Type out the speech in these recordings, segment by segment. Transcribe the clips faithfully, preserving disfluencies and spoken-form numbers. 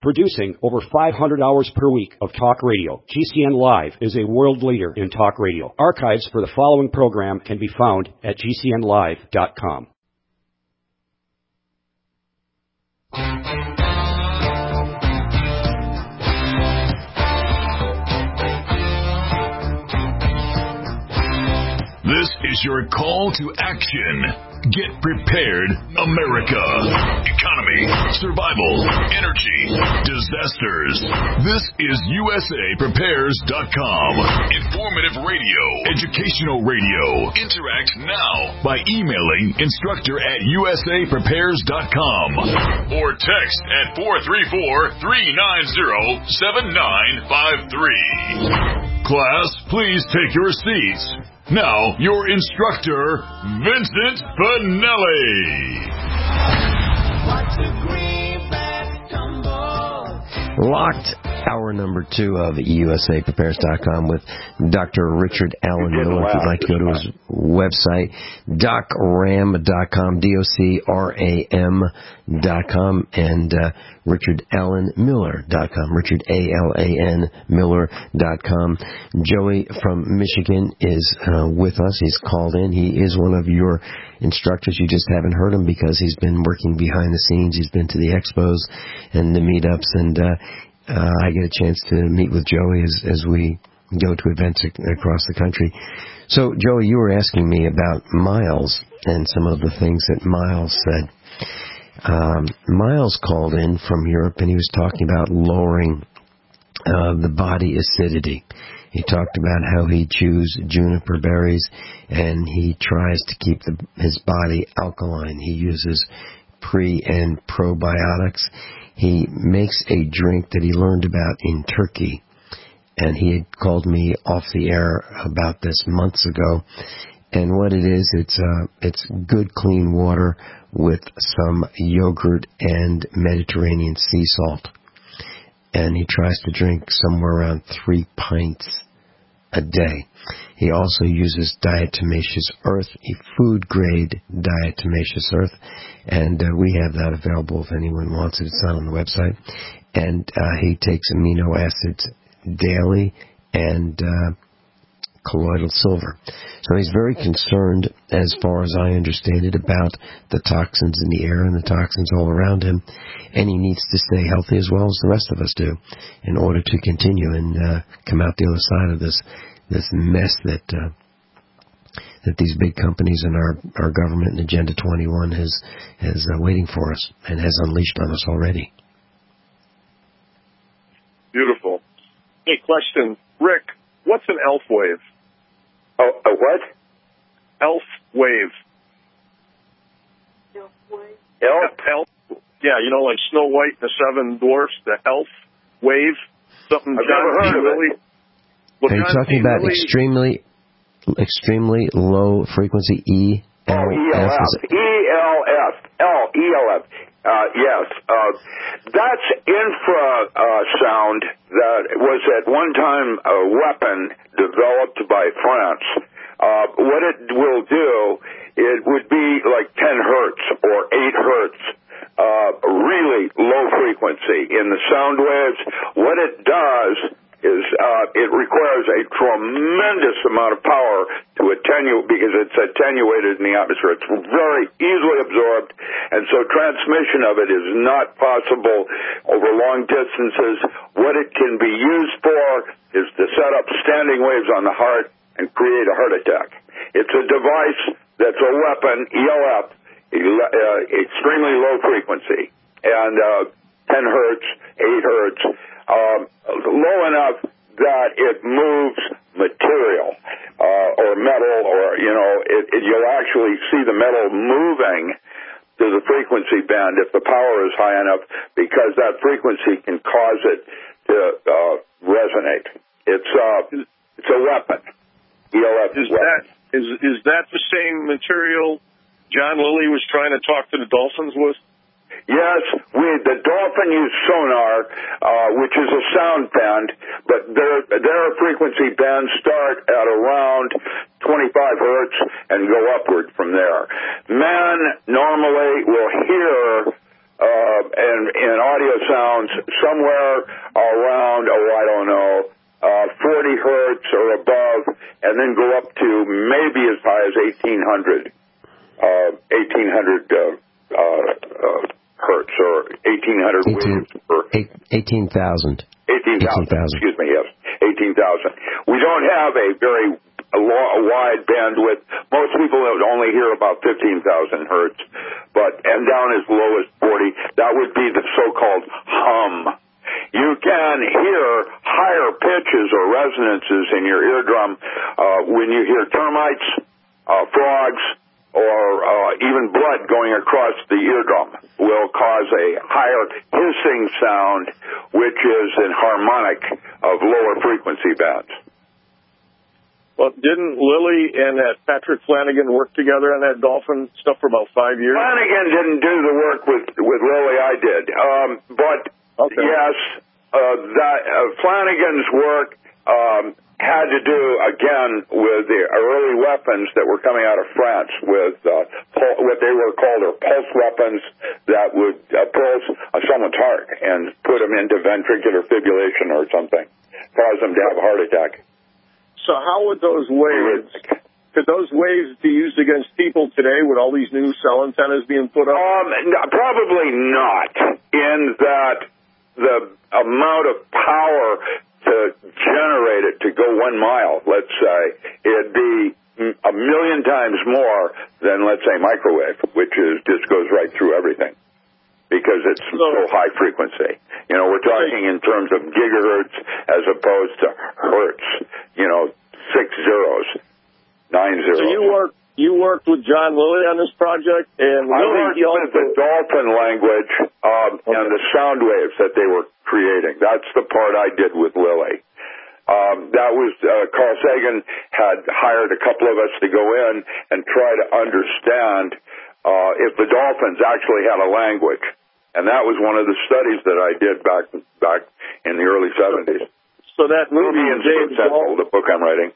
Producing over five hundred hours per week of talk radio, G C N Live is a world leader in talk radio. Archives for the following program can be found at G C N live dot com. This is your call to action. Get prepared, America. Economy, survival, energy, disasters. This is U S A Prepares dot com. Informative radio, educational radio. Interact now by emailing instructor at U S A Prepares dot com or text at four three four, three nine zero, seven nine five three. Class, please take your seats. Now, your instructor, Vincent Finelli. Locked, hour number two of U S A Prepares dot com with Doctor Richard Allen Miller. If you'd like to go to his website, doc ram dot com, D O C R A M dot com, and uh, Richard Allen Miller dot com, Richard A L A N Miller dot com. Joey from Michigan is uh, with us. He's called in. He is one of your instructors. You just haven't heard him because he's been working behind the scenes. He's been to the expos and the meetups, and uh, uh, I get a chance to meet with Joey as, as we go to events ac- across the country. So, Joey, you were asking me about Miles and some of the things that Miles said. Um, Miles called in from Europe, and he was talking about lowering uh, the body acidity. He talked about how he chews juniper berries, and he tries to keep the, his body alkaline. He uses pre- and probiotics. He makes a drink that he learned about in Turkey, and he had called me off the air about this months ago. And what it is, it's uh, it's good, clean water with some yogurt and Mediterranean sea salt. And he tries to drink somewhere around three pints a day. He also uses diatomaceous earth, a food-grade diatomaceous earth, and uh, we have that available if anyone wants it. It's not on the website. And uh, he takes amino acids daily and uh, colloidal silver. So he's very concerned, as far as I understand it, about the toxins in the air and the toxins all around him, and he needs to stay healthy as well as the rest of us do in order to continue and uh, come out the other side of this this mess that uh, that these big companies and our, our government and Agenda twenty-one has has uh, waiting for us and has unleashed on us already. Beautiful. Hey, question, Rick. What's an ELF wave? Oh, a what? ELF wave. ELF wave. ELF. ELF. Yeah, you know, like Snow White and the Seven Dwarfs. The ELF wave. Something. I've John never heard P. of Lilly. it. Well, Are you John talking P. about Lilly, extremely, extremely low frequency E L F? Oh, E L F. E L F. L, E L F. Uh, yes. Uh, that's infra uh, sound that was at one time a weapon developed by France. Uh, what it will do, it would be like ten hertz or eight hertz. Uh, really low frequency in the sound waves. What it does is uh, it requires a tremendous amount of power to attenuate because it's attenuated in the atmosphere. It's very easily absorbed, and so transmission of it is not possible over long distances. What it can be used for is to set up standing waves on the heart and create a heart attack. It's a device that's a weapon, E L F, uh, extremely low frequency, and uh, ten hertz, eight hertz, um, low enough that it moves material uh, or metal, or, you know, it, it, you'll actually see the metal moving to the frequency band if the power is high enough, because that frequency can cause it to uh, resonate. It's uh, it's a weapon. E L F is weapon. that is is that the same material John Lilly was trying to talk to the dolphins with? Yes, we the dolphin use sonar, uh, which is a sound band, but their their frequency bands start at around twenty-five hertz and go upward from there. Man normally will hear uh, and, and audio sounds somewhere around, oh, I don't know, uh, forty hertz or above, and then go up to maybe as high as eighteen hundred, uh, eighteen hundred uh, uh, uh, hertz or eighteen hundred waves per eighteen thousand. eighteen thousand. Excuse me. Yes, eighteen thousand. We don't have a very a, long, a wide bandwidth. Most people only hear about fifteen thousand hertz, but and down as low as forty. That would be the so-called hum. You can hear higher pitches or resonances in your eardrum uh, when you hear termites, uh, frogs, or uh, even blood going across the eardrum will cause a higher hissing sound, which is an harmonic of lower frequency bands. Well, didn't Lilly and uh, Patrick Flanagan work together on that dolphin stuff for about five years? Flanagan didn't do the work with, with Lilly, I did. Um, but, okay. yes, uh, that, uh, Flanagan's work um, had to do, again, with the early weapons that were coming out of France with uh, pul- what they were called or pulse weapons that would uh, pulse uh, someone's heart and put them into ventricular fibrillation or something, cause them to have a heart attack. So how would those waves, could those waves be used against people today with all these new cell antennas being put up? Um, no, probably not, in that the amount of power to generate it to go one mile, let's say, it'd be a million times more than, let's say, microwave, which is just goes right through everything because it's so, so high frequency. You know, we're talking in terms of gigahertz as opposed to hertz, you know, six zeros, nine zeros. So you worked, you worked with John Lilly on this project? And I worked with the dolphin language um, okay. and the sound waves that they were creating. That's the part I did with Lilly. Um, that was, uh, Carl Sagan had hired a couple of us to go in and try to understand uh, if the dolphins actually had a language. And that was one of the studies that I did back back in the early seventies. So that movie, The Day of the Dolphin, the book I'm writing.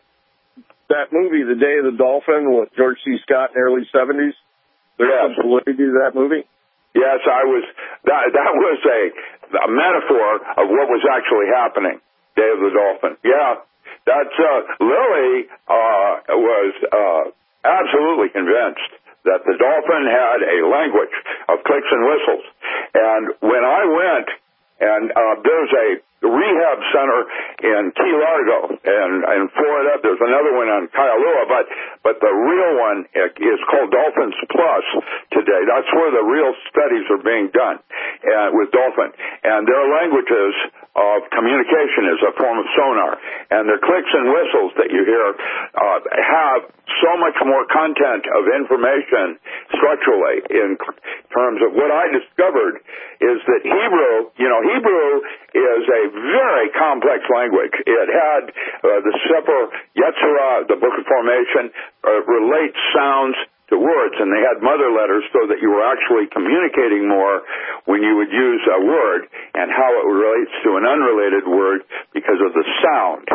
That movie, The Day of the Dolphin, with George C. Scott in the early seventies, there's yes. some validity to that movie? Yes, I was, that, that was a, a metaphor of what was actually happening, Day of the Dolphin. Yeah, that's, uh, Lilly, uh, was, uh, absolutely convinced that the dolphin had a language of clicks and whistles. And when I went, and uh, there's a rehab center in Key Largo, and in Florida, there's another one on Kailua, but but the real one is called Dolphins Plus today. That's where the real studies are being done uh, with dolphin. And their languages of communication is a form of sonar. And their clicks and whistles that you hear uh, have so much more content of information structurally in terms of what I discovered is that Hebrew, you know, Hebrew is a very complex language. It had uh, the Sefer Yetzirah, the Book of Formation, uh, relates sounds to words, and they had mother letters so that you were actually communicating more when you would use a word and how it relates to an unrelated word because of the sound.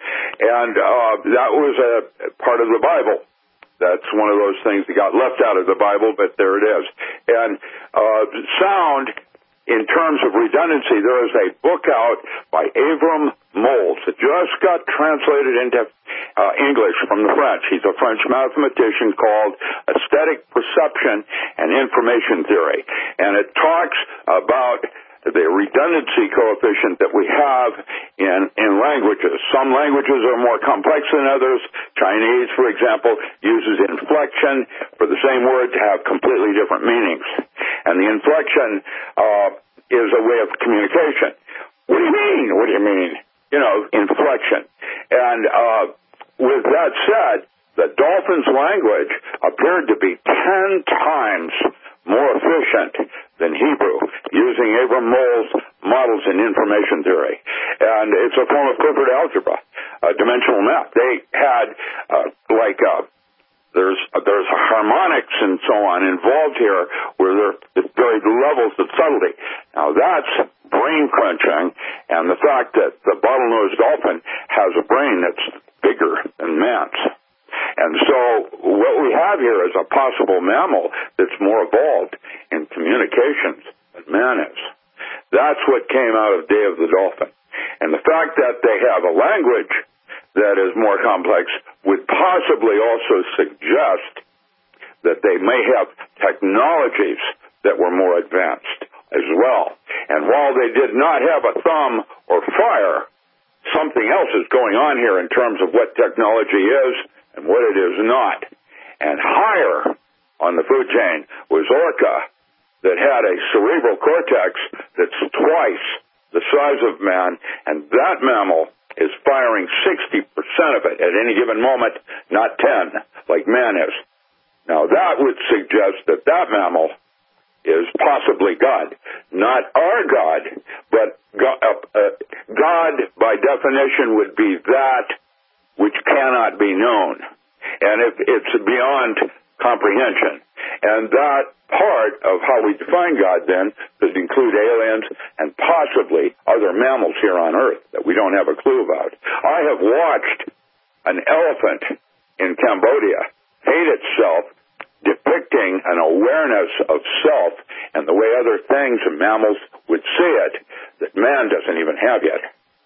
And uh, that was a part of the Bible. That's one of those things that got left out of the Bible, but there it is. And uh, sound, in terms of redundancy, there is a book out by Avram Moles that just got translated into uh, English from the French. He's a French mathematician called Aesthetic Perception and Information Theory. And it talks about the redundancy coefficient that we have in, in languages. Some languages are more complex than others. Chinese, for example, uses inflection for the same word to have completely different meanings. And the inflection uh, is a way of communication. What do you mean? What do you mean? You know, inflection. And uh, with that said, the dolphin's language appeared to be ten times more efficient than Hebrew, using Avram Moles' models in information theory. And it's a form of Clifford algebra, a dimensional map. They had, uh, like, uh, there's uh, there's harmonics and so on involved here where there are very levels of subtlety. Now, that's brain-crunching, and the fact that the bottlenose dolphin has a brain that's bigger than man's. And so what we have here is a possible mammal that's more evolved in communications than man is. That's what came out of Day of the Dolphin. And the fact that they have a language that is more complex would possibly also suggest that they may have technologies that were more advanced as well. And while they did not have a thumb or fire, something else is going on here in terms of what technology is and what it is not. And higher on the food chain was orca, that had a cerebral cortex that's twice the size of man, and that mammal is firing sixty percent of it at any given moment, not ten, like man is. Now, that would suggest that that mammal is possibly God. Not our God, but God, uh, uh, God, by definition, would be that which cannot be known. And if it's beyond comprehension. And that part of how we define God, then, could include aliens and possibly other mammals here on Earth that we don't have a clue about. I have watched an elephant in Cambodia hate itself, depicting an awareness of self and the way other things and mammals would see it that man doesn't even have yet.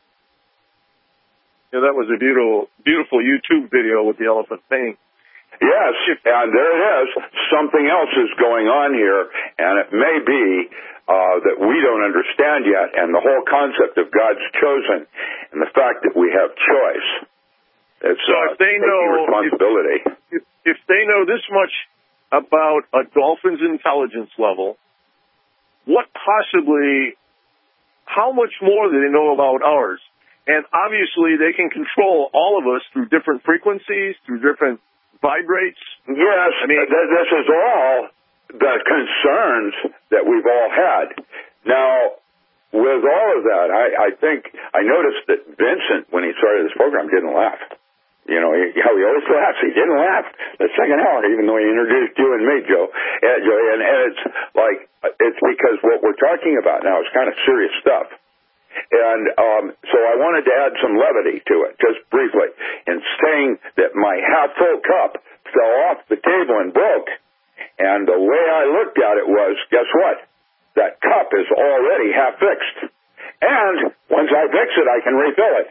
Yeah, that was a beautiful, beautiful YouTube video with the elephant painting. Yes, and there it is. Something else is going on here, and it may be uh, that we don't understand yet, and the whole concept of God's chosen and the fact that we have choice. It's so if uh, they know responsibility. If, if they know this much about a dolphin's intelligence level, what possibly, how much more do they know about ours? And obviously they can control all of us through different frequencies, through different vibrates. Yes, I mean, th- this is all the concerns that we've all had. Now, with all of that, I, I think, I noticed that Vincent, when he started this program, didn't laugh. You know, he, how he always laughs. He didn't laugh the second hour, even though he introduced you and me, Joe. And, Joe, and, and it's like, it's because what we're talking about now is kind of serious stuff. And um, so I wanted to add some levity to it, just briefly, in saying that my half-full cup fell off the table and broke. And the way I looked at it was, guess what? That cup is already half-fixed. And once I fix it, I can refill it.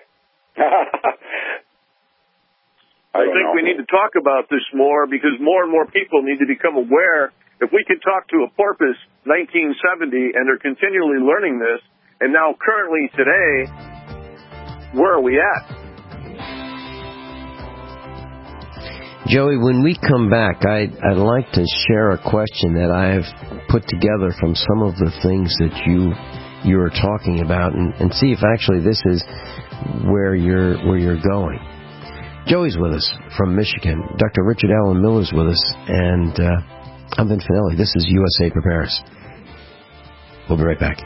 I, I think know. we need to talk about this more because more and more people need to become aware. If we could talk to a porpoise nineteen seventy and they're continually learning this, and now currently today, where are we at? Joey, when we come back, I'd, I'd like to share a question that I've put together from some of the things that you you are talking about, and, and see if actually this is where you're where you're going. Joey's with us from Michigan. Doctor Richard Alan Miller's with us, and uh, I'm Vin Finelli. This is U S A Prepares. We'll be right back.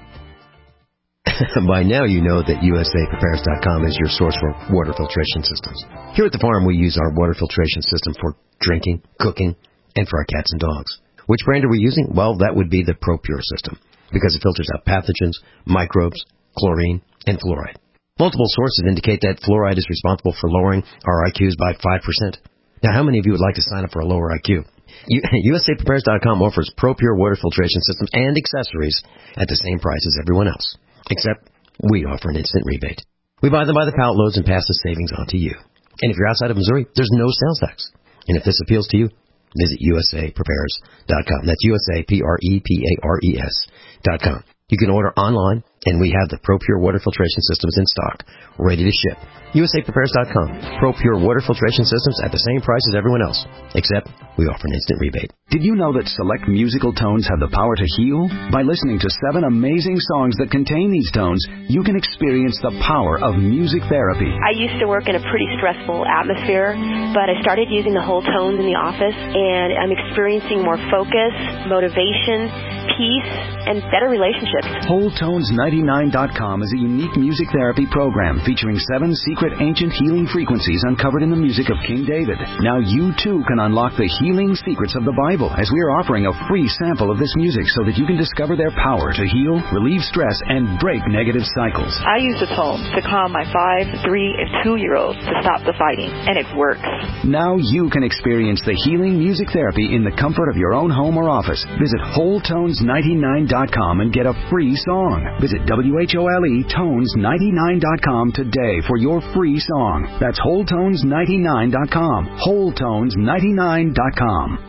By now you know that U S A Prepares dot com is your source for water filtration systems. Here at the farm we use our water filtration system for drinking, cooking, and for our cats and dogs. Which brand are we using? Well, that would be the ProPure system, because it filters out pathogens, microbes, chlorine, and fluoride. Multiple sources indicate that fluoride is responsible for lowering our I Qs by five percent. Now, how many of you would like to sign up for a lower I Q? U S A Prepares dot com offers ProPure water filtration systems and accessories at the same price as everyone else. Except we offer an instant rebate. We buy them by the pallet loads and pass the savings on to you. And if you're outside of Missouri, there's no sales tax. And if this appeals to you, visit U S A Prepares dot com. That's U S A P R E P A R E S dot com. You can order online, and we have the ProPure water filtration systems in stock, ready to ship. U S A Prepares dot com. ProPure water filtration systems at the same price as everyone else, except we offer an instant rebate. Did you know that select musical tones have the power to heal? By listening to seven amazing songs that contain these tones, you can experience the power of music therapy. I used to work in a pretty stressful atmosphere, but I started using the whole tones in the office, and I'm experiencing more focus, motivation, peace, and better relationships. Whole Tones ninety ninety-nine dot com is a unique music therapy program featuring seven secret ancient healing frequencies uncovered in the music of King David. Now you too can unlock the healing secrets of the Bible as we are offering a free sample of this music so that you can discover their power to heal, relieve stress, and break negative cycles. I use the tones to calm my five, three, and two-year-olds to stop the fighting, and it works. Now you can experience the healing music therapy in the comfort of your own home or office. Visit whole tones ninety-nine dot com and get a free song. Visit W H O L E tones ninety-nine dot com today for your free song. That's whole tones ninety-nine dot com. whole tones ninety-nine dot com.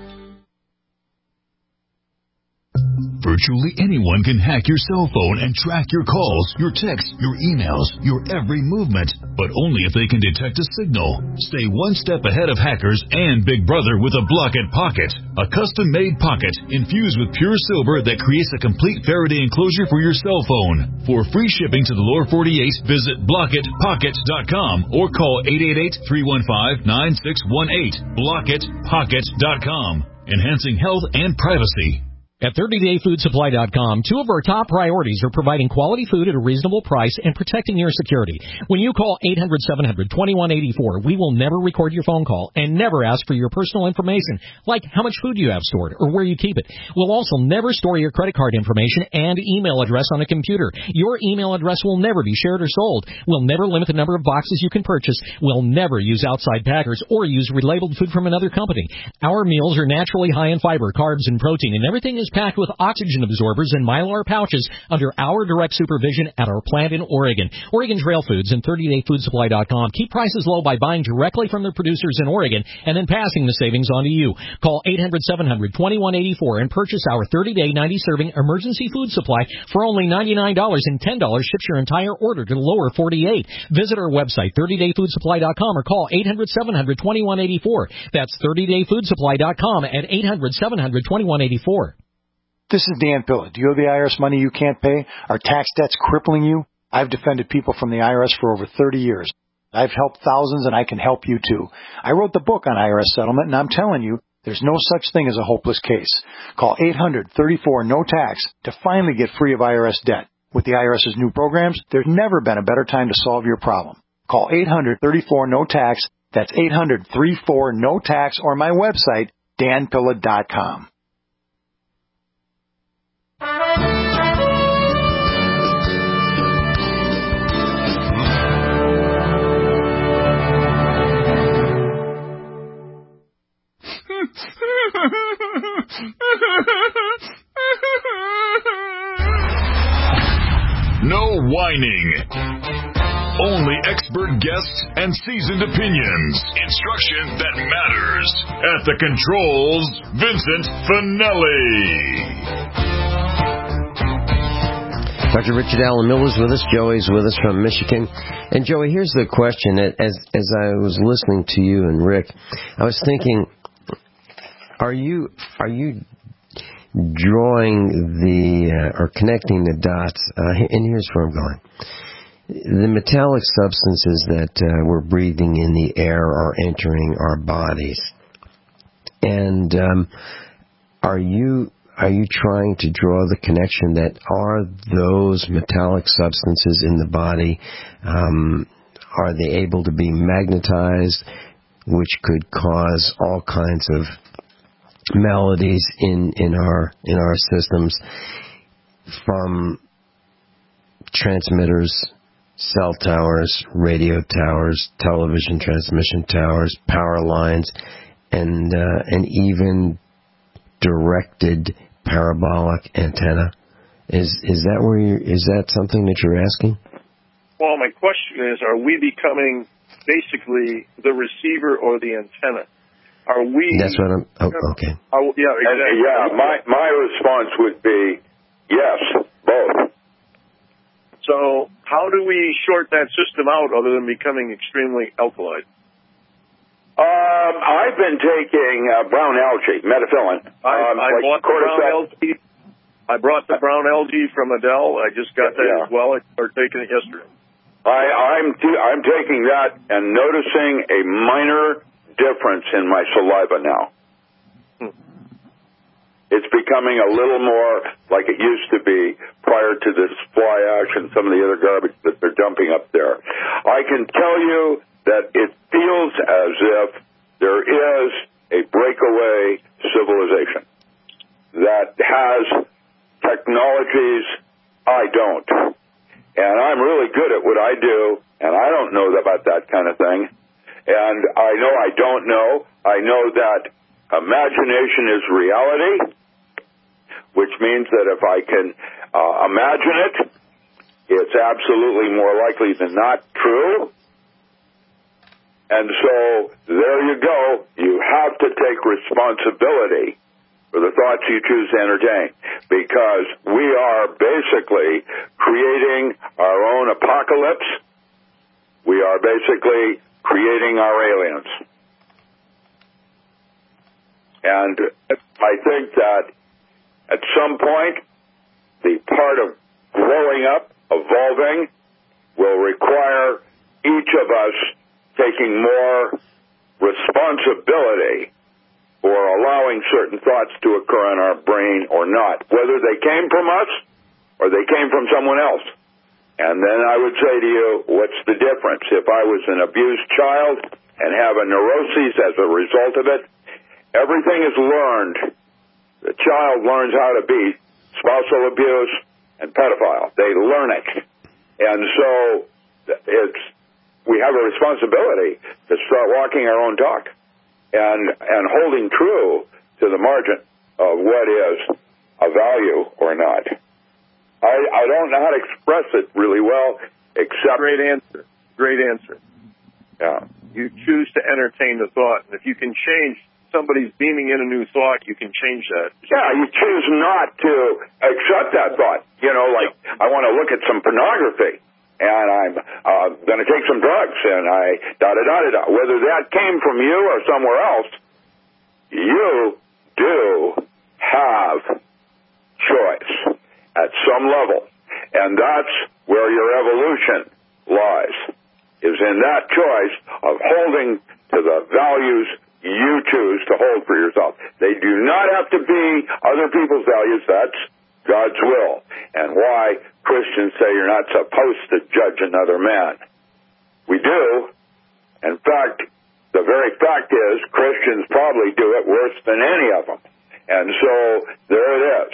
Virtually anyone can hack your cell phone and track your calls, your texts, your emails, your every movement, but only if they can detect a signal. Stay one step ahead of hackers and Big Brother with a Blockit Pocket, a custom-made pocket infused with pure silver that creates a complete Faraday enclosure for your cell phone. For free shipping to the lower forty-eight, visit blockit pocket dot com or call eight eight eight, three one five, nine six one eight. blockit pocket dot com, enhancing health and privacy. At thirty day food supply dot com, two of our top priorities are providing quality food at a reasonable price and protecting your security. When you call eight hundred, seven hundred, twenty-one eighty-four, we will never record your phone call and never ask for your personal information, like how much food you have stored or where you keep it. We'll also never store your credit card information and email address on a computer. Your email address will never be shared or sold. We'll never limit the number of boxes you can purchase. We'll never use outside packers or use relabeled food from another company. Our meals are naturally high in fiber, carbs, and protein, and everything is packed with oxygen absorbers and Mylar pouches under our direct supervision at our plant in Oregon. Oregon Trail Foods and thirty day food supply dot com keep prices low by buying directly from the producers in Oregon and then passing the savings on to you. Call eight hundred, seven hundred, twenty-one eighty-four and purchase our thirty day ninety serving emergency food supply for only ninety-nine dollars, and ten dollars ships your entire order to the lower forty-eight. Visit our website, thirty day food supply dot com, or call eight hundred, seven hundred, twenty-one eighty-four. That's thirty day food supply dot com at eight hundred, seven hundred, twenty-one eighty-four. This is Dan Pilla. Do you owe the I R S money you can't pay? Are tax debts crippling you? I've defended people from the I R S for over thirty years. I've helped thousands, and I can help you too. I wrote the book on I R S settlement, and I'm telling you, there's no such thing as a hopeless case. Call eight hundred, thirty-four, no tax to finally get free of I R S debt. With the IRS's new programs, there's never been a better time to solve your problem. Call eight hundred, thirty-four, no tax. That's eight hundred, thirty-four, no tax, or my website, dan pilla dot com. No whining. Only expert guests and seasoned opinions. Instruction that matters. At the controls, Vincent Finelli. Doctor Richard Allen Miller's with us. Joey's with us from Michigan. And Joey, here's the question. As as I was listening to you and Rick, I was thinking, are you are you drawing the uh, or connecting the dots? Uh, and here's where I'm going. The metallic substances that uh, we're breathing in the air are entering our bodies. And um, are you are you trying to draw the connection that are those metallic substances in the body, um, are they able to be magnetized, which could cause all kinds of maladies in, in our in our systems, from transmitters, cell towers, radio towers, television transmission towers, power lines, and uh, and even directed parabolic antenna. Is is that where you is that something that you're asking? Well, my question is: are we becoming basically the receiver or the antenna? Are we? That's what I'm. Oh, okay. Are, yeah, exactly. And, yeah. My my response would be yes, both. So how do we short that system out other than becoming extremely alkaline? Um, I've been taking uh, brown algae, metafillin. I, um, I like bought the brown algae. I brought the brown algae from Adele. I just got that yeah. as well. I started taking it yesterday. I, I'm t- I'm taking that and noticing a minor difference in my saliva now. Hmm. It's becoming a little more like it used to be prior to this fly ash and some of the other garbage that they're dumping up there. I can tell you that it feels as if there is a breakaway civilization that has technologies I don't. And I'm really good at what I do, and I don't know about that kind of thing. And I know I don't know. I know that imagination is reality, which means that if I can uh, imagine it, it's absolutely more likely than not true. And so there you go. You have to take responsibility for the thoughts you choose to entertain, because we are basically creating our own apocalypse. We are basically creating our aliens. And I think that at some point, the part of growing up, evolving, will require each of us taking more responsibility for allowing certain thoughts to occur in our brain or not, whether they came from us or they came from someone else. And then I would say to you, what's the difference? If I was an abused child and have a neuroses as a result of it, everything is learned. The child learns how to be spousal abuse and pedophile. They learn it. And so it's we have a responsibility to start walking our own talk and and holding true to the margin of what is a value or not. I, I don't know how to express it really well, except... Great answer. Great answer. Yeah. You choose to entertain the thought, and if you can change somebody's beaming in a new thought, you can change that. Yeah, you choose not to accept that thought. You know, like, I want to look at some pornography, and I'm uh, going to take some drugs, and I da-da-da-da-da. Whether that came from you or somewhere else, you do have choice at some level. And that's where your evolution lies, is in that choice of holding to the values you choose to hold for yourself. They do not have to be other people's values. That's God's will. And why Christians say you're not supposed to judge another man. We do. In fact, the very fact is Christians probably do it worse than any of them. And so there it is.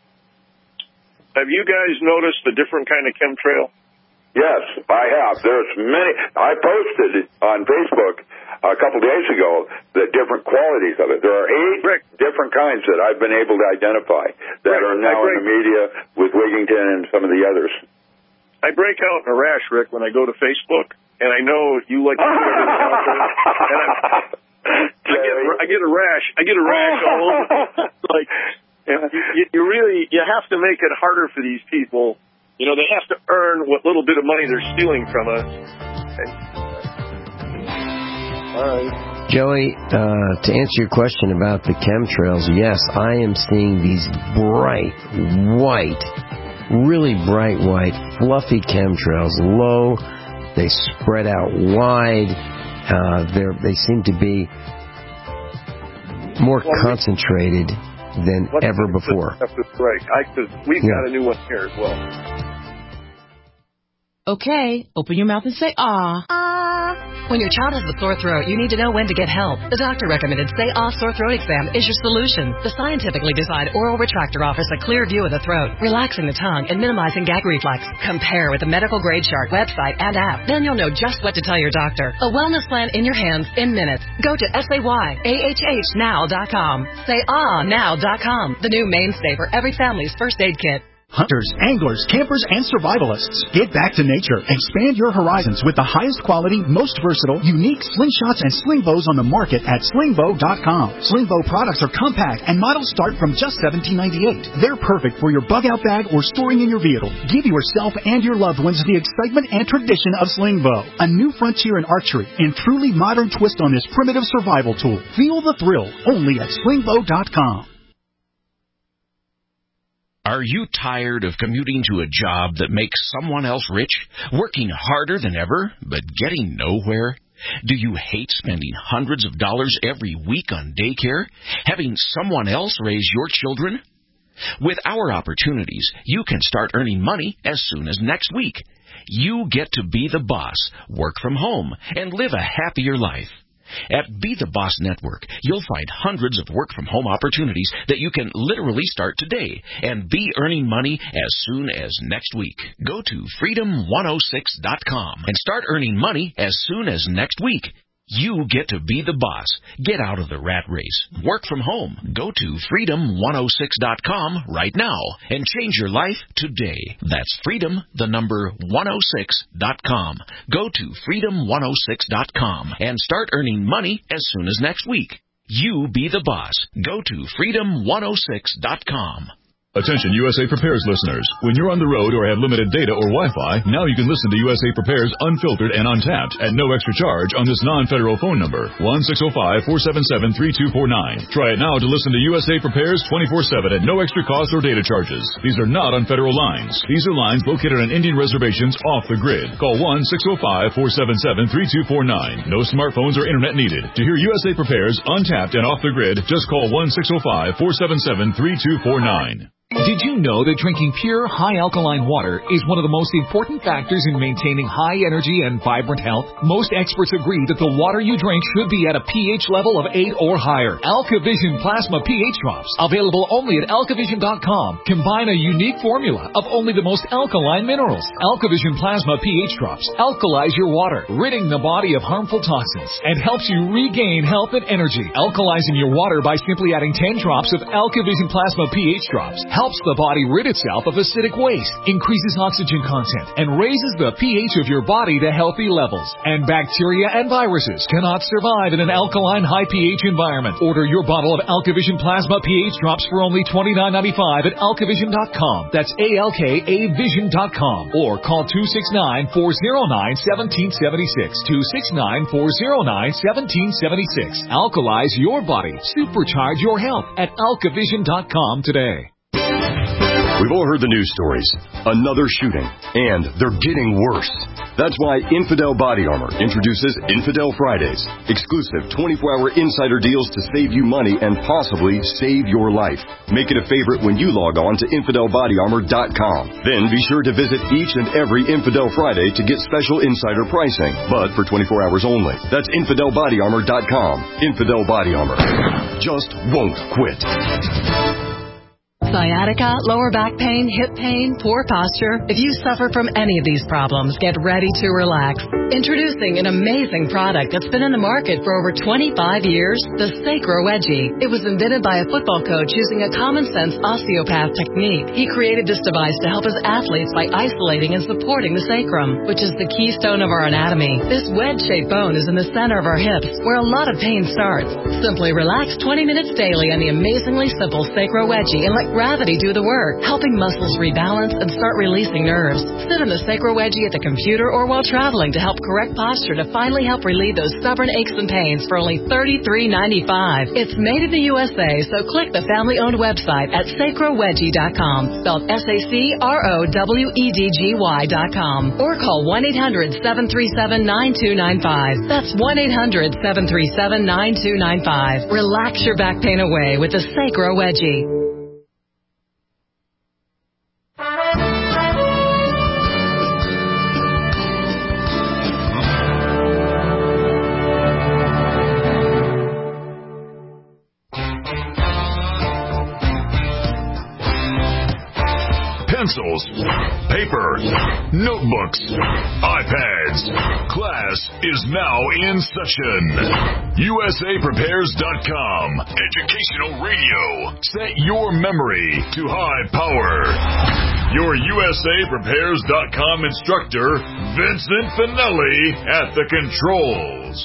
Have you guys noticed the different kind of chemtrail? Yes, I have. There's many. I posted on Facebook a couple days ago the different qualities of it. There are eight Rick, different kinds that I've been able to identify that Rick, are now in the media with Wigington and some of the others. I break out in a rash, Rick, when I go to Facebook, and I know you like to do everything out there. And I, I, get, I get a rash. I get a rash all over. Like, and you, you really, you have to make it harder for these people. You know, they have to earn what little bit of money they're stealing from us. All right. Joey, uh, to answer your question about the chemtrails, yes, I am seeing these bright, white, really bright white, fluffy chemtrails, low, they spread out wide, uh, they're, they seem to be more well, concentrated than ever before. Right, because we've yeah. got a new one here as well. Okay, open your mouth and say ah. Ah. When your child has a sore throat, you need to know when to get help. The doctor recommended Say Ah Sore Throat Exam is your solution. The scientifically designed oral retractor offers a clear view of the throat, relaxing the tongue and minimizing gag reflex. Compare with the medical grade chart website and app. Then you'll know just what to tell your doctor. A wellness plan in your hands in minutes. Go to S A Y A H H now dot com. Say Ah now dot com. The new mainstay for every family's first aid kit. Hunters, anglers, campers, and survivalists. Get back to nature. Expand your horizons with the highest quality, most versatile, unique slingshots and sling bows on the market at sling bow dot com. Sling bow products are compact and models start from just seventeen ninety-eight. They're perfect for your bug out bag or storing in your vehicle. Give yourself and your loved ones the excitement and tradition of sling bow. A new frontier in archery and truly modern twist on this primitive survival tool. Feel the thrill only at sling bow dot com. Are you tired of commuting to a job that makes someone else rich, working harder than ever, but getting nowhere? Do you hate spending hundreds of dollars every week on daycare? Having someone else raise your children? With our opportunities, you can start earning money as soon as next week. You get to be the boss, work from home, and live a happier life. At Be the Boss Network, you'll find hundreds of work-from-home opportunities that you can literally start today and be earning money as soon as next week. Go to freedom one oh six dot com and start earning money as soon as next week. You get to be the boss. Get out of the rat race. Work from home. Go to freedom one oh six dot com right now and change your life today. That's freedom, the number one oh six dot com. Go to freedom one oh six dot com and start earning money as soon as next week. You be the boss. Go to freedom one oh six dot com. Attention U S A Prepares listeners. When you're on the road or have limited data or Wi-Fi, now you can listen to U S A Prepares unfiltered and untapped at no extra charge on this non-federal phone number, one six zero five, four seven seven, three two four nine. Try it now to listen to U S A Prepares twenty-four seven at no extra cost or data charges. These are not on federal lines. These are lines located on Indian reservations off the grid. Call one six zero five, four seven seven, three two four nine. No smartphones or internet needed. To hear U S A Prepares untapped and off the grid, just call one six zero five, four seven seven, three two four nine. Did you know that drinking pure, high-alkaline water is one of the most important factors in maintaining high energy and vibrant health? Most experts agree that the water you drink should be at a pH level of eight or higher. AlkaVision Plasma pH Drops, available only at alkavision dot com, combine a unique formula of only the most alkaline minerals. AlkaVision Plasma pH Drops alkalize your water, ridding the body of harmful toxins, and helps you regain health and energy. Alkalizing your water by simply adding ten drops of AlkaVision Plasma pH Drops helps the body rid itself of acidic waste, increases oxygen content, and raises the pH of your body to healthy levels. And bacteria and viruses cannot survive in an alkaline high pH environment. Order your bottle of AlkaVision Plasma pH Drops for only twenty-nine ninety-five at alkavision dot com. That's A L K A vision dot com. Or call two six nine, four zero nine, one seven seven six. two six nine, four zero nine, one seven seven six. Alkalize your body. Supercharge your health at alkavision dot com today. We've all heard the news stories. Another shooting. And they're getting worse. That's why Infidel Body Armor introduces Infidel Fridays. Exclusive twenty-four hour insider deals to save you money and possibly save your life. Make it a favorite when you log on to infidel body armor dot com. Then be sure to visit each and every Infidel Friday to get special insider pricing, but for twenty-four hours only. That's infidel body armor dot com. Infidel Body Armor. Just won't quit. Sciatica, lower back pain, hip pain, poor posture. If you suffer from any of these problems, get ready to relax. Introducing an amazing product that's been in the market for over twenty-five years, the Sacro Wedgie. It was invented by a football coach using a common-sense osteopath technique. He created this device to help his athletes by isolating and supporting the sacrum, which is the keystone of our anatomy. This wedge-shaped bone is in the center of our hips, where a lot of pain starts. Simply relax twenty minutes daily on the amazingly simple Sacro Wedgie and let gravity do the work, helping muscles rebalance and start releasing nerves. Sit in the Sacro Wedgie at the computer or while traveling to help correct posture to finally help relieve those stubborn aches and pains for only thirty-three ninety-five. It's made in the U S A, so click the family-owned website at sacro wedgie dot com, spelled S A C R O W E D G Y dot com, or call one eight hundred, seven three seven, nine two nine five. That's one eight hundred, seven three seven, nine two nine five. Relax your back pain away with the Sacro Wedgie. Pencils, paper, notebooks, iPads. Class is now in session. U S A Prepares dot com. Educational radio. Set your memory to high power. Your U S A Prepares dot com instructor, Vincent Finelli, at the controls.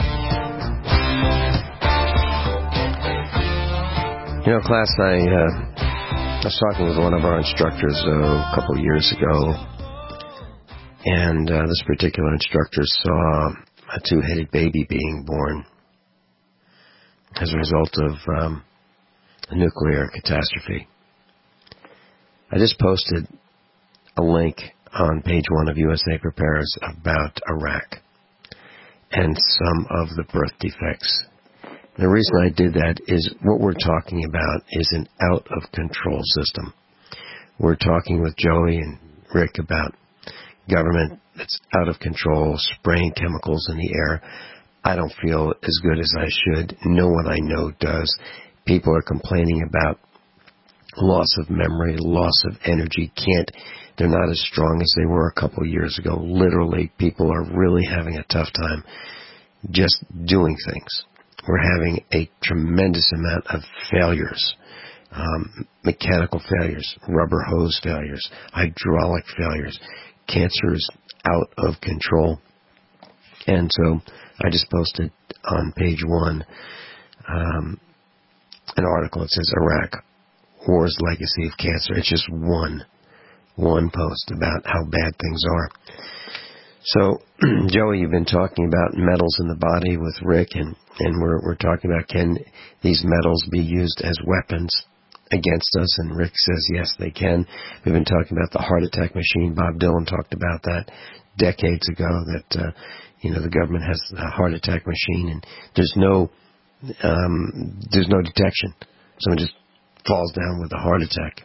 You know, class, I... Uh I was talking with one of our instructors uh, a couple of years ago, and uh, this particular instructor saw a two-headed baby being born as a result of um, a nuclear catastrophe. I just posted a link on page one of U S A Prepares about Iraq. and some of the birth defects. The reason I did that is what we're talking about is an out-of-control system. We're talking with Joey and Rick about government that's out of control, spraying chemicals in the air. I don't feel as good as I should. No one I know does. People are complaining about loss of memory, loss of energy. Can't, they're not as strong as they were a couple of years ago. Literally, people are really having a tough time just doing things. We're having a tremendous amount of failures, um, mechanical failures, rubber hose failures, hydraulic failures. Cancer is out of control. And so I just posted on page one um, an article that says Iraq, War's Legacy of Cancer. It's just one, one post about how bad things are. So, Joey, you've been talking about metals in the body with Rick, and, and we're, we're talking about can these metals be used as weapons against us, and Rick says yes, they can. We've been talking about the heart attack machine. Bob Dylan talked about that decades ago, that, uh, you know, the government has a heart attack machine, and there's no, um, there's no detection. Someone just falls down with a heart attack.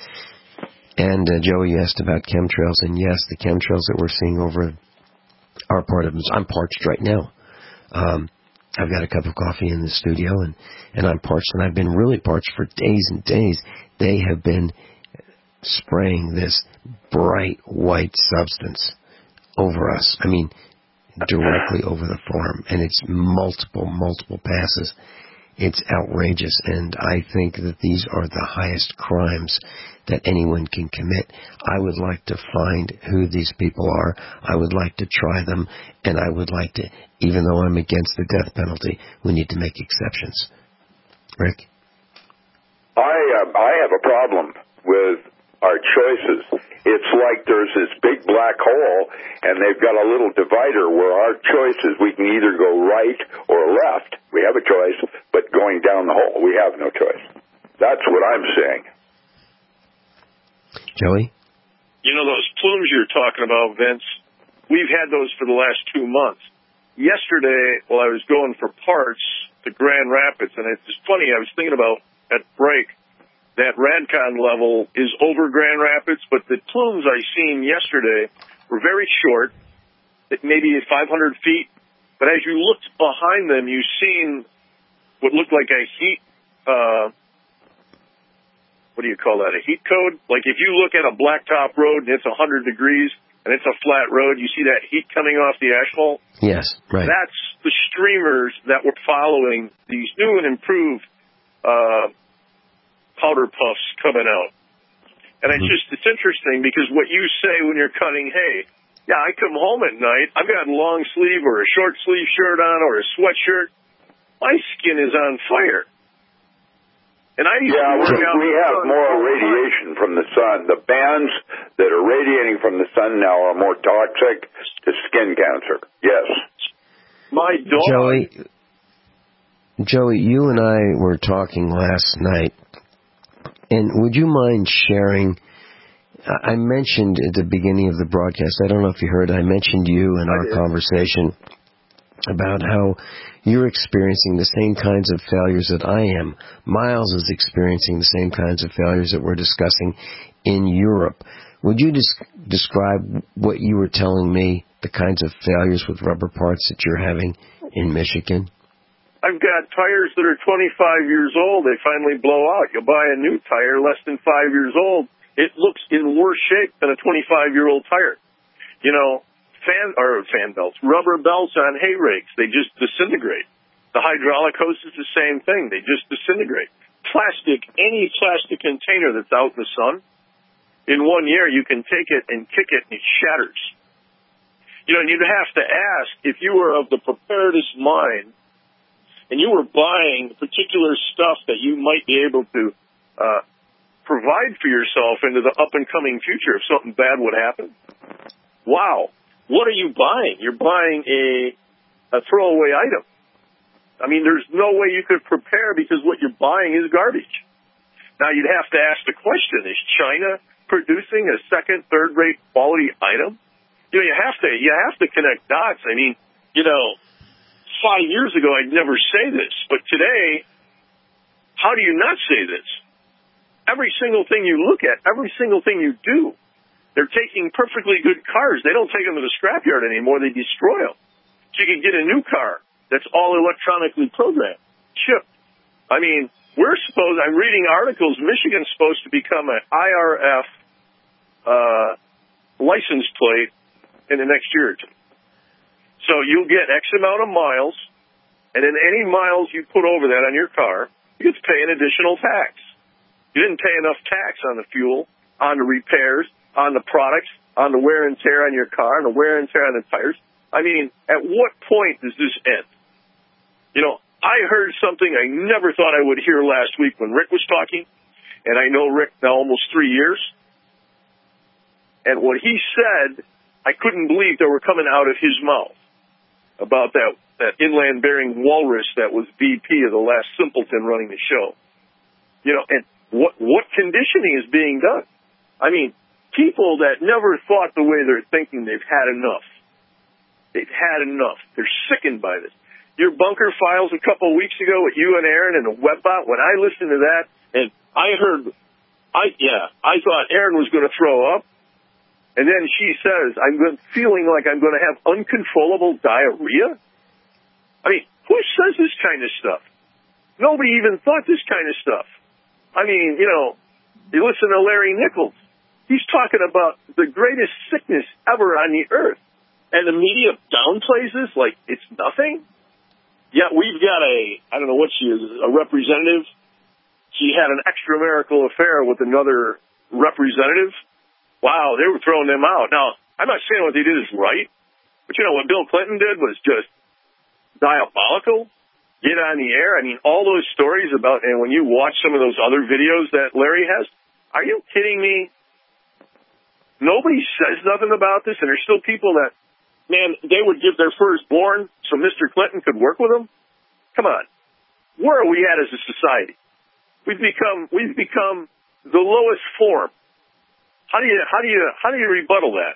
And uh, Joey asked about chemtrails, and yes, the chemtrails that we're seeing over our part of them. I'm parched right now. Um, I've got a cup of coffee in the studio, and, and I'm parched, and I've been really parched for days and days. They have been spraying this bright white substance over us. I mean, directly over the farm, and it's multiple, multiple passes. It's outrageous, and I think that these are the highest crimes that anyone can commit. I would like to find who these people are. I would like to try them, and I would like to, even though I'm against the death penalty, we need to make exceptions. Rick? I, uh, I have a problem with our choices. It's like there's this big black hole, and they've got a little divider where our choices, we can either go right or left. We have a choice, but going down the hole, we have no choice. That's what I'm saying. Joey? You know those plumes you're talking about, Vince? We've had those for the last two months. Yesterday, while I was going for parts to Grand Rapids, and it's funny, I was thinking about at break, that Radcon level is over Grand Rapids, but the plumes I seen yesterday were very short, maybe five hundred feet. But as you looked behind them, you seen what looked like a heat, uh, what do you call that, a heat code? Like if you look at a blacktop road and it's one hundred degrees and it's a flat road, you see that heat coming off the asphalt? Yes, right. That's the streamers that were following these new and improved uh powder puffs coming out. And it's just, it's interesting because what you say when you're cutting hay, yeah, I come home at night, I've got a long sleeve or a short sleeve shirt on or a sweatshirt. My skin is on fire. And I used yeah, to work out we have more radiation from the sun. The bands that are radiating from the sun now are more toxic to skin cancer. Yes. My dog. Joey, Joey, you and I were talking last night. And would you mind sharing, I mentioned at the beginning of the broadcast, I don't know if you heard, I mentioned you in our conversation about how you're experiencing the same kinds of failures that I am. Miles is experiencing the same kinds of failures that we're discussing in Europe. Would you des- describe what you were telling me, the kinds of failures with rubber parts that you're having in Michigan? I've got tires that are twenty-five years old. They finally blow out. You'll buy a new tire less than five years old. It looks in worse shape than a twenty-five-year-old tire. You know, fan or fan belts, rubber belts on hay rakes, they just disintegrate. The hydraulic hose is the same thing. They just disintegrate. Plastic, any plastic container that's out in the sun, in one year you can take it and kick it and it shatters. You know, and you'd have to ask if you were of the preparedest mind and you were buying particular stuff that you might be able to uh, provide for yourself into the up-and-coming future if something bad would happen. Wow. What are you buying? You're buying a, a throwaway item. I mean, there's no way you could prepare because what you're buying is garbage. Now, you'd have to ask the question, is China producing a second, third-rate quality item? You know, you have to, you have to connect dots. I mean, you know, five years ago, I'd never say this, but today, how do you not say this? Every single thing you look at, every single thing you do, they're taking perfectly good cars. They don't take them to the scrapyard anymore. They destroy them. So you can get a new car that's all electronically programmed, chipped. I mean, we're supposed, I'm reading articles, Michigan's supposed to become an I R F uh, license plate in the next year or two. So you'll get X amount of miles, and then any miles you put over that on your car, you get to pay an additional tax. You didn't pay enough tax on the fuel, on the repairs, on the products, on the wear and tear on your car, on the wear and tear on the tires. I mean, at what point does this end? You know, I heard something I never thought I would hear last week when Rick was talking, and I know Rick now almost three years. And what he said, I couldn't believe they were coming out of his mouth about that, that inland-bearing walrus that was V P of the last simpleton running the show. You know, and what what conditioning is being done? I mean, people that never thought the way they're thinking, they've had enough. They've had enough. They're sickened by this. Your bunker files a couple of weeks ago with you and Aaron and the WebBot, when I listened to that, and I heard, I yeah, I thought Aaron was going to throw up. And then she says, I'm feeling like I'm going to have uncontrollable diarrhea. I mean, who says this kind of stuff? Nobody even thought this kind of stuff. I mean, you know, you listen to Larry Nichols. He's talking about the greatest sickness ever on the earth. And the media downplays this like it's nothing. Yet we've got a, I don't know what she is, a representative. She had an extramarital affair with another representative. Wow, they were throwing them out. Now, I'm not saying what they did is right, but you know, what Bill Clinton did was just diabolical. Get on the air. I mean, all those stories about, and when you watch some of those other videos that Larry has, are you kidding me? Nobody says nothing about this, and there's still people that, man, they would give their firstborn so Mister Clinton could work with them? Come on. Where are we at as a society? We've become, we've become the lowest form. How do you, how do you, how do you rebuttal that?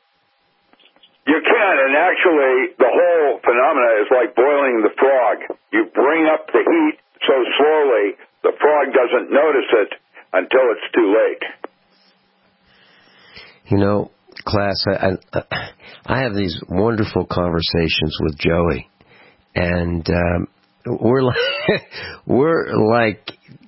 You can, and actually, the whole phenomena is like boiling the frog. You bring up the heat so slowly, the frog doesn't notice it until it's too late. You know, class, I, I, I have these wonderful conversations with Joey, and um, we're like, we're like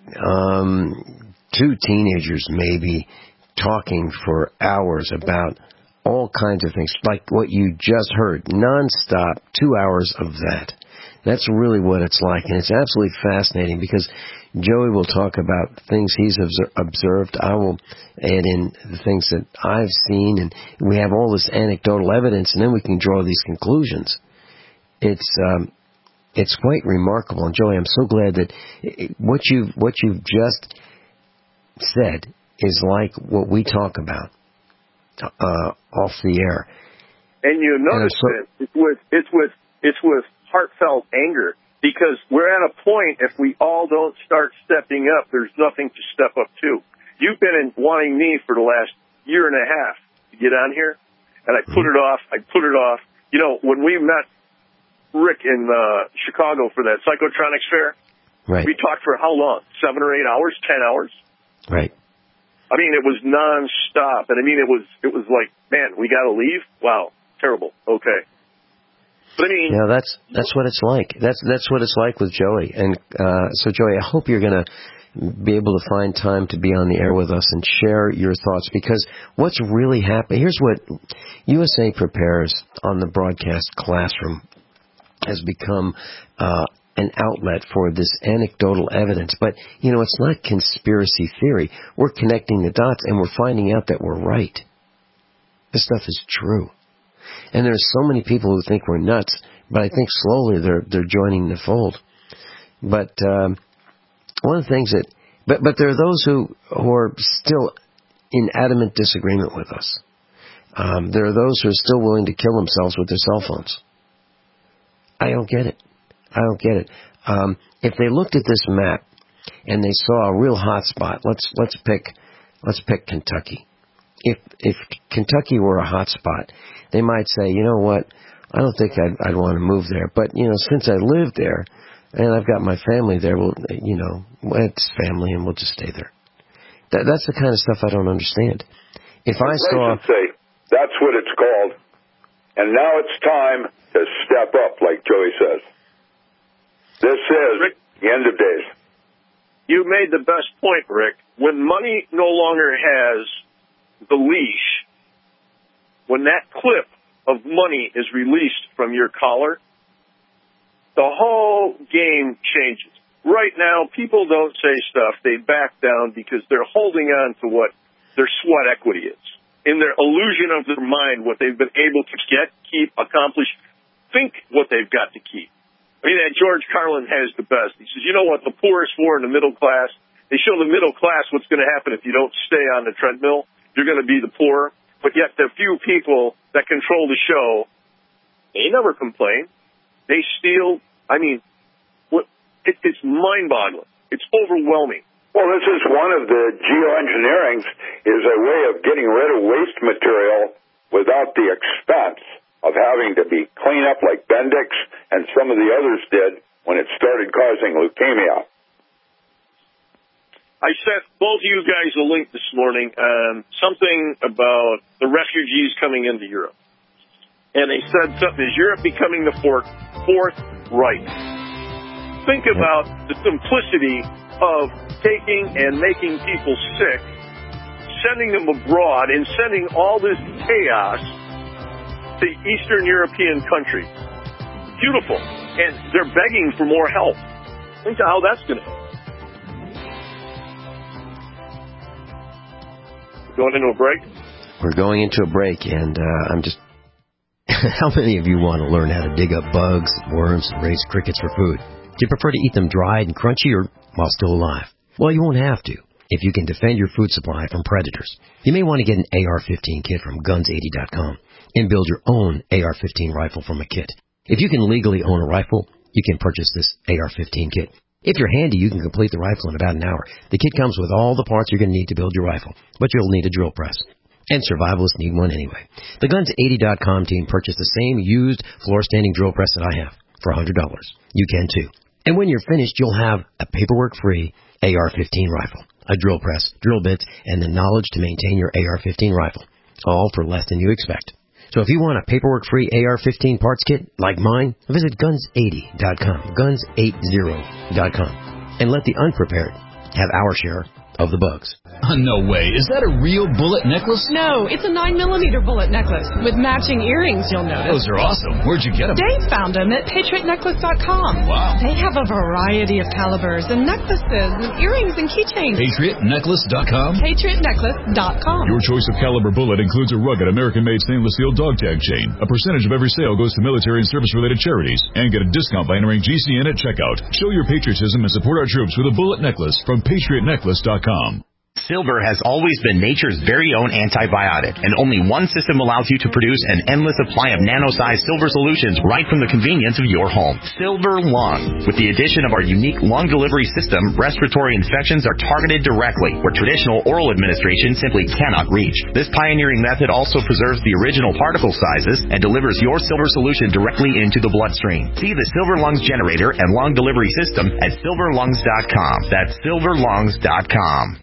um, two teenagers maybe talking for hours about all kinds of things, like what you just heard, nonstop, two hours of that. That's really what it's like, and it's absolutely fascinating because Joey will talk about things he's observed. I will add in the things that I've seen, and we have all this anecdotal evidence, and then we can draw these conclusions. It's um, it's quite remarkable, and Joey, I'm so glad that what you've what you've just said is like what we talk about uh, off the air. And you notice so, it. It's with it's with it's with heartfelt anger. Because we're at a point, if we all don't start stepping up, there's nothing to step up to. You've been in, wanting me for the last year and a half to get on here, and I put it off, I put it off. You know, when we met Rick in uh, Chicago for that Psychotronics fair, right. we talked for how long? Seven or eight hours? Ten hours? Right. I mean, it was nonstop. And I mean, it was it was like, man, we got to leave? Wow, terrible. Okay. But I mean, yeah, that's that's what it's like. That's that's what it's like with Joey. And uh, so, Joey, I hope you're going to be able to find time to be on the air with us and share your thoughts. Because what's really happening, here's what U S A Prepares on the broadcast classroom has become uh, an outlet for this anecdotal evidence. But, you know, it's not conspiracy theory. We're connecting the dots, and we're finding out that we're right. This stuff is true. And there's so many people who think we're nuts, but I think slowly they're they're joining the fold. But um, one of the things that, but but there are those who who are still in adamant disagreement with us. Um, there are those who are still willing to kill themselves with their cell phones. I don't get it. I don't get it. Um, if they looked at this map and they saw a real hot spot, let's let's pick let's pick Kentucky. If if Kentucky were a hot spot, they might say, you know what, I don't think I'd, I'd want to move there. But, you know, since I live there and I've got my family there, well, you know, it's family and we'll just stay there. That, that's the kind of stuff I don't understand. If I saw... Say, that's what it's called. And now it's time to step up, like Joey says. This is Rick, the end of days. You made the best point, Rick. When money no longer has the leash, when that clip of money is released from your collar, the whole game changes. Right now, people don't say stuff. They back down because they're holding on to what their sweat equity is. In their illusion of their mind, what they've been able to get, keep, accomplish, think what they've got to keep. I mean, that George Carlin has the best. He says, you know what the poorest for in the middle class? They show the middle class what's going to happen if you don't stay on the treadmill. You're going to be the poor. But yet the few people that control the show, they never complain. They steal. I mean, what, it, it's mind-boggling. It's overwhelming. Well, this is one of the geoengineerings, is a way of getting rid of waste material without the expense of having to be cleaned up like Bendix and some of the others did when it started causing leukemia. I sent both of you guys a link this morning on something about the refugees coming into Europe. And they said something, is Europe becoming the fourth, fourth Reich? Think about the simplicity of taking and making people sick, sending them abroad, and sending all this chaos to Eastern European countries. Beautiful. And they're begging for more help. Think of how that's going to happen. Going into a break? We're going into a break, and uh, I'm just... How many of you want to learn how to dig up bugs, worms, and raise crickets for food? Do you prefer to eat them dried and crunchy or while still alive? Well, you won't have to if you can defend your food supply from predators. You may want to get an A R fifteen kit from guns eighty dot com and build your own A R fifteen rifle from a kit. If you can legally own a rifle, you can purchase this A R fifteen kit. If you're handy, you can complete the rifle in about an hour. The kit comes with all the parts you're going to need to build your rifle, but you'll need a drill press. And survivalists need one anyway. The guns eighty dot com team purchased the same used floor-standing drill press that I have for one hundred dollars. You can too. And when you're finished, you'll have a paperwork-free A R fifteen rifle, a drill press, drill bits, and the knowledge to maintain your A R fifteen rifle, all for less than you expect. So if you want a paperwork-free A R fifteen parts kit like mine, visit guns eighty dot com, guns eighty dot com, and let the unprepared have our share of the bugs. Uh, no way. Is that a real bullet necklace? No, it's a nine millimeter bullet necklace with matching earrings, you'll notice. Those are awesome. Where'd you get them? Dave found them at patriot necklace dot com. Wow. They have a variety of calibers and necklaces and earrings and keychains. patriot necklace dot com? patriot necklace dot com. Your choice of caliber bullet includes a rugged American-made stainless steel dog tag chain. A percentage of every sale goes to military and service-related charities. And get a discount by entering G C N at checkout. Show your patriotism and support our troops with a bullet necklace from patriot necklace dot com. Silver has always been nature's very own antibiotic, and only one system allows you to produce an endless supply of nano-sized silver solutions right from the convenience of your home. Silver Lung. With the addition of our unique lung delivery system, respiratory infections are targeted directly, where traditional oral administration simply cannot reach. This pioneering method also preserves the original particle sizes and delivers your silver solution directly into the bloodstream. See the Silver Lungs generator and lung delivery system at silver lungs dot com. That's silver lungs dot com.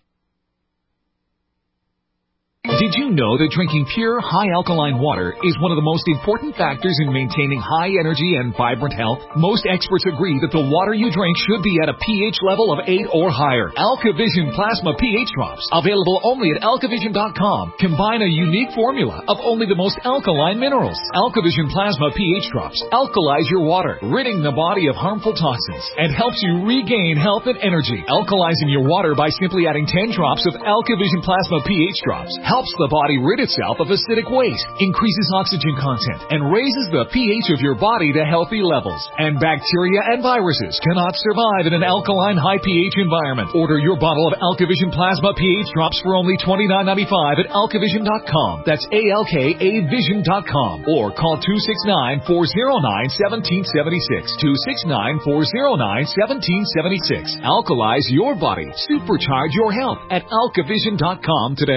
Did you know that drinking pure, high-alkaline water is one of the most important factors in maintaining high energy and vibrant health? Most experts agree that the water you drink should be at a pH level of eight or higher. AlkaVision Plasma pH Drops, available only at alkavision dot com, combine a unique formula of only the most alkaline minerals. AlkaVision Plasma pH Drops alkalize your water, ridding the body of harmful toxins, and helps you regain health and energy. Alkalizing your water by simply adding ten drops of AlkaVision Plasma pH Drops helps the body rid itself of acidic waste, increases oxygen content, and raises the pH of your body to healthy levels. And bacteria and viruses cannot survive in an alkaline high pH environment. Order your bottle of AlkaVision Plasma pH Drops for only twenty-nine ninety-five at alkavision dot com. That's A L K A vision dot com. Or call two six nine, four oh nine, one seven seven six. two six nine, four oh nine, one seven seven six. Alkalize your body. Supercharge your health at alkavision dot com today.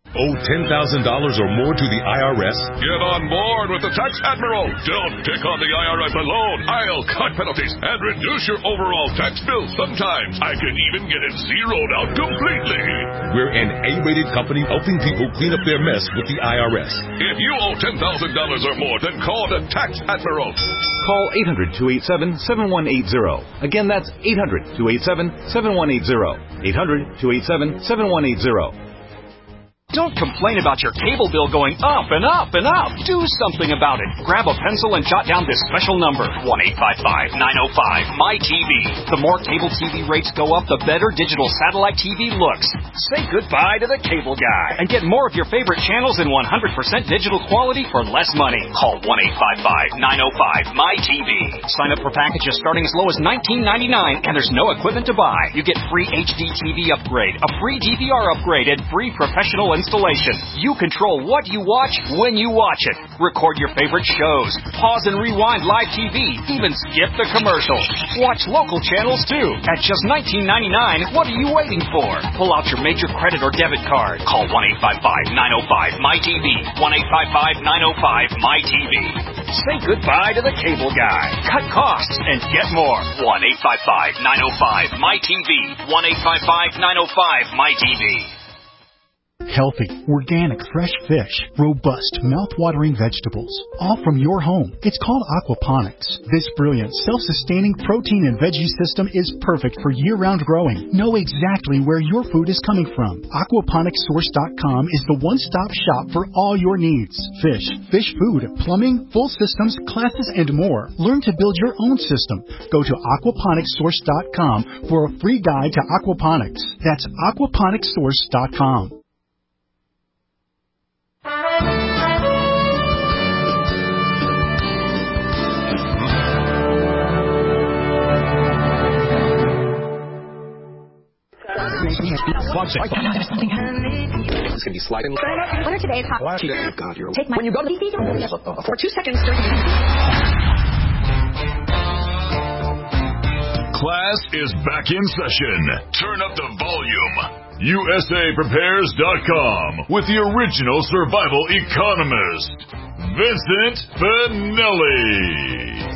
Owe ten thousand dollars or more to the I R S? Get on board with the Tax Admiral. Don't pick on the I R S alone. I'll cut penalties and reduce your overall tax bill. Sometimes I can even get it zeroed out completely. We're an A-rated company helping people clean up their mess with the I R S. If you owe ten thousand dollars or more, then call the Tax Admiral. Call eight hundred, two eight seven, seven one eight zero. Again, that's eight hundred, two eight seven, seven one eight zero. eight hundred, two eight seven, seven one eight zero. Don't complain about your cable bill going up and up and up. Do something about it. Grab a pencil and jot down this special number, one eight five five, nine oh five, M Y T V. The more cable T V rates go up, the better digital satellite T V looks. Say goodbye to the cable guy and get more of your favorite channels in one hundred percent digital quality for less money. Call one eight five five, nine oh five, M Y T V. Sign up for packages starting as low as nineteen ninety-nine, and there's no equipment to buy. You get free H D T V upgrade, a free D V R upgrade, and free professional installation. You control what you watch when you watch it. Record your favorite shows. Pause and rewind live T V. Even skip the commercials. Watch local channels too. At just nineteen ninety-nine, what are you waiting for? Pull out your major credit or debit card. Call one eight five five, nine oh five, M Y T V. one eight five five, nine oh five, M Y T V. Say goodbye to the cable guy. Cut costs and get more. one eight five five, nine oh five, M Y T V. one eight five five, nine oh five, M Y T V. Healthy, organic, fresh fish, robust, mouth-watering vegetables, all from your home. It's called aquaponics. This brilliant, self-sustaining protein and veggie system is perfect for year-round growing. Know exactly where your food is coming from. aquaponics source dot com is the one-stop shop for all your needs. Fish, fish food, plumbing, full systems, classes, and more. Learn to build your own system. Go to aquaponics source dot com for a free guide to aquaponics. That's aquaponics source dot com. It's going to be sliding. What are today's hot? Oh, God, you're Take my, when you go to the T V for two seconds during the Class is back in session. Turn up the volume. U S A Prepares dot com with the original survival economist, Vincent Finelli.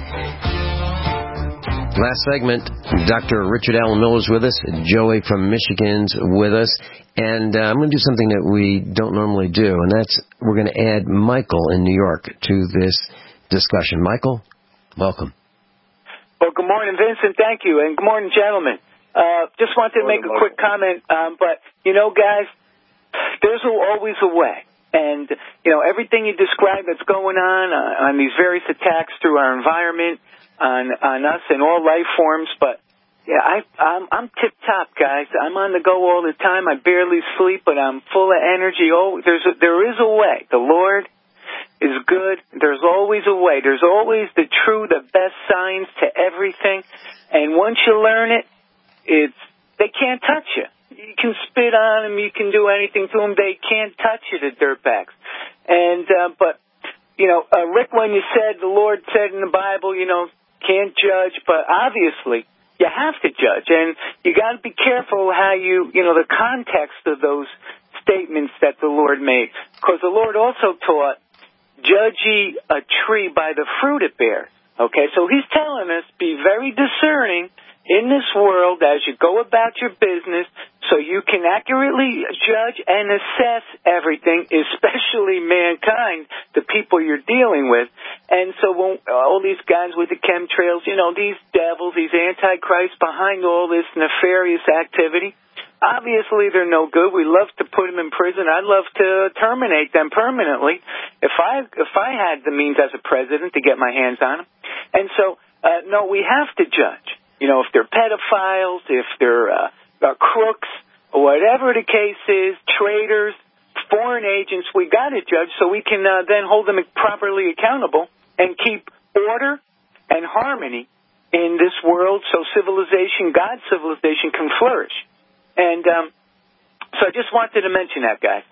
Last segment, Doctor Richard Allen Miller's with us, Joey from Michigan's with us, and uh, I'm going to do something that we don't normally do, and that's we're going to add Michael in New York to this discussion. Michael, welcome. Well, good morning, Vincent. Thank you, and good morning, gentlemen. Uh, just wanted to make a quick comment, um, but, you know, guys, there's always a way. And, you know, everything you described that's going on, uh, on these various attacks through our environment, on on us and all life forms, but yeah, I I'm, I'm tip top, guys. I'm on the go all the time. I barely sleep, but I'm full of energy. Oh, there's a, there is a way. The Lord is good. There's always a way. There's always the true, the best signs to everything. And once you learn it, it's they can't touch you. You can spit on them. You can do anything to them. They can't touch you, the dirtbags. And uh, but you know, uh, Rick, when you said the Lord said in the Bible, you know, can't judge, but obviously you have to judge, and you got to be careful how you, you know, the context of those statements that the Lord made, because the Lord also taught, judge ye a tree by the fruit it bears. Okay, so He's telling us be very discerning in this world as you go about your business, so you can accurately judge and assess everything, especially mankind, the people you're dealing with. And so when all these guys with the chemtrails, you know, these devils, these antichrists behind all this nefarious activity, obviously they're no good. We love to put them in prison. I'd love to terminate them permanently if I if I had the means as a president to get my hands on them. And so, uh, no, we have to judge. You know, if they're pedophiles, if they're uh, uh, crooks, whatever the case is, traitors, foreign agents, we got to judge so we can uh, then hold them properly accountable and keep order and harmony in this world so civilization, God's civilization, can flourish. And um, so I just wanted to mention that, guys.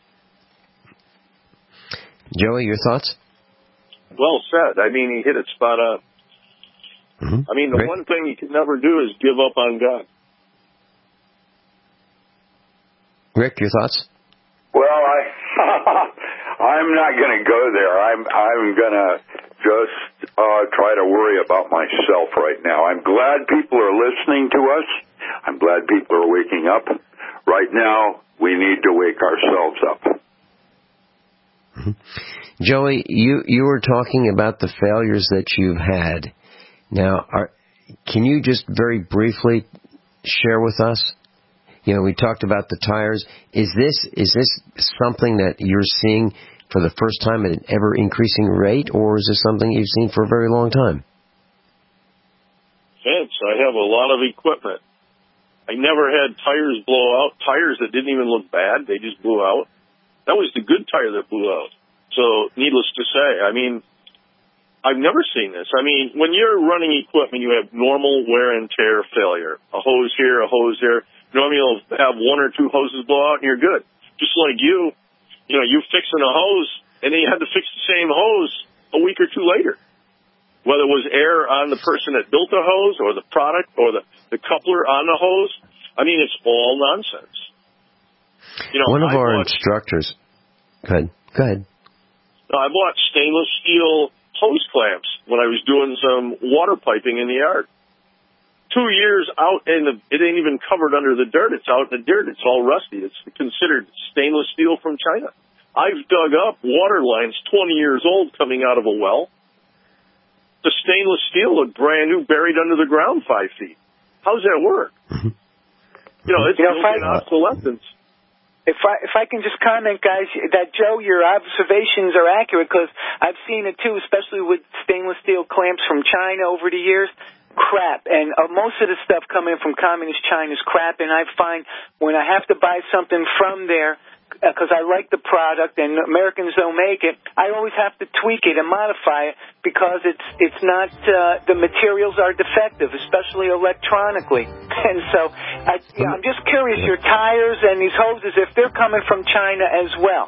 Joey, your thoughts? Well said. I mean, he hit it spot on. Mm-hmm. I mean, the Great. one thing you can never do is give up on God. Rick, your thoughts? Well, I I'm not going to go there. I'm I'm going to just uh, try to worry about myself right now. I'm glad people are listening to us. I'm glad people are waking up. Right now, we need to wake ourselves up. Mm-hmm. Joey, you, you were talking about the failures that you've had. Now, are, can you just very briefly share with us? You know, we talked about the tires. Is this is this something that you're seeing for the first time at an ever-increasing rate, or is this something you've seen for a very long time? Vince, I have a lot of equipment. I never had tires blow out, tires that didn't even look bad. They just blew out. That was the good tire that blew out. So, needless to say, I mean, I've never seen this. I mean, when you're running equipment, you have normal wear and tear failure. A hose here, a hose there. Normally you'll have one or two hoses blow out and you're good. Just like you, you know, you're fixing a hose and then you had to fix the same hose a week or two later. Whether it was air on the person that built the hose or the product or the, the coupler on the hose. I mean, it's all nonsense. You know, One of I our bought, instructors, go ahead, go ahead. I bought stainless steel hose clamps when I was doing some water piping in the yard. Two years out, and it ain't even covered under the dirt. It's out in the dirt. It's all rusty. It's considered stainless steel from China. I've dug up water lines twenty years old coming out of a well. The stainless steel looked brand new, buried under the ground five feet. How does that work? You know, it's you know, built in obsolescence. If I if I can just comment, guys, that Joe, your observations are accurate because I've seen it too, especially with stainless steel clamps from China over the years. Crap, and uh, most of the stuff coming from communist China is crap, and I find when I have to buy something from there, because uh, I like the product and Americans don't make it, I always have to tweak it and modify it because it's it's not, uh, the materials are defective, especially electronically. And so I, you know, I'm just curious, your tires and these hoses, if they're coming from China as well.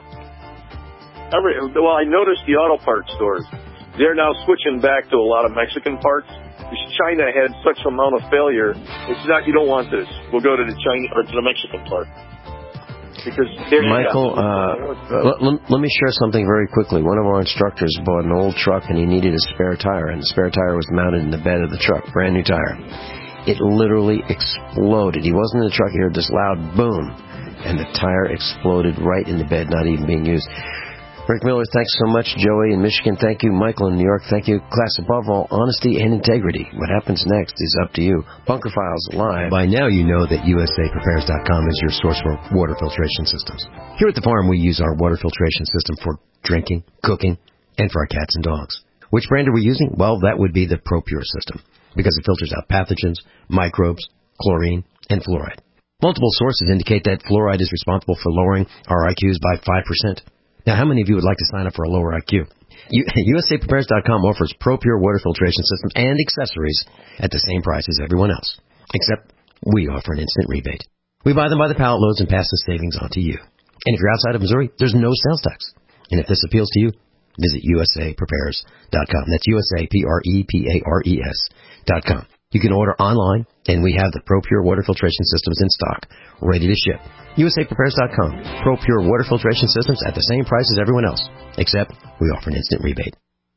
Every, well, I noticed the auto parts stores, they're now switching back to a lot of Mexican parts. Because China had such an amount of failure, it's not, you don't want this. We'll go to the China or to the Mexican part. Because Michael, uh, let, let me share something very quickly. One of our instructors bought an old truck and he needed a spare tire, and the spare tire was mounted in the bed of the truck, brand new tire. It literally exploded. He wasn't in the truck, he heard this loud boom, and the tire exploded right in the bed, not even being used. Rick Miller, thanks so much. Joey in Michigan, thank you. Michael in New York, thank you. Class, above all, honesty and integrity. What happens next is up to you. Bunker Files Live. By now you know that U S A Prepares dot com is your source for water filtration systems. Here at the farm, we use our water filtration system for drinking, cooking, and for our cats and dogs. Which brand are we using? Well, that would be the ProPure system, because it filters out pathogens, microbes, chlorine, and fluoride. Multiple sources indicate that fluoride is responsible for lowering our I Qs by five percent. Now, how many of you would like to sign up for a lower I Q? U S A Prepares dot com offers ProPure water filtration systems and accessories at the same price as everyone else, except we offer an instant rebate. We buy them by the pallet loads and pass the savings on to you. And if you're outside of Missouri, there's no sales tax. And if this appeals to you, visit U S A Prepares dot com. That's U S A P R E P A R E S dot com. You can order online, and we have the ProPure water filtration systems in stock, ready to ship. U S A Prepares dot com. ProPure water filtration systems at the same price as everyone else, except we offer an instant rebate.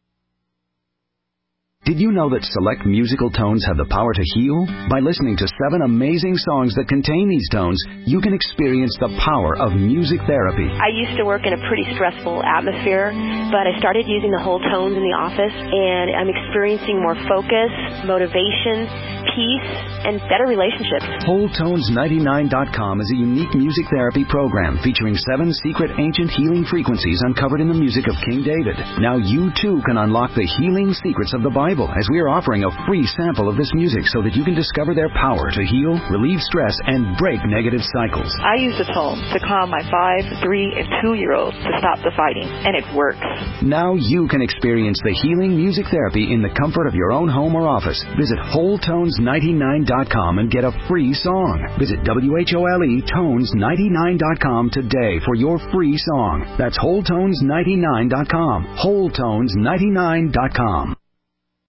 Did you know that select musical tones have the power to heal? By listening to seven amazing songs that contain these tones, you can experience the power of music therapy. I used to work in a pretty stressful atmosphere, but I started using the whole tones in the office, and I'm experiencing more focus, motivation, peace, and better relationships. Whole Tones ninety-nine dot com is a unique music therapy program featuring seven secret ancient healing frequencies uncovered in the music of King David. Now you too can unlock the healing secrets of the Bible, as we are offering a free sample of this music so that you can discover their power to heal, relieve stress, and break negative cycles. I use the tones to calm my five, three, and two-year-olds to stop the fighting, and it works. Now you can experience the healing music therapy in the comfort of your own home or office. Visit Whole Tones ninety-nine dot com and get a free song. Visit W H O L E Tones ninety-nine dot com today for your free song. That's Whole Tones ninety-nine dot com. Whole Tones ninety-nine dot com.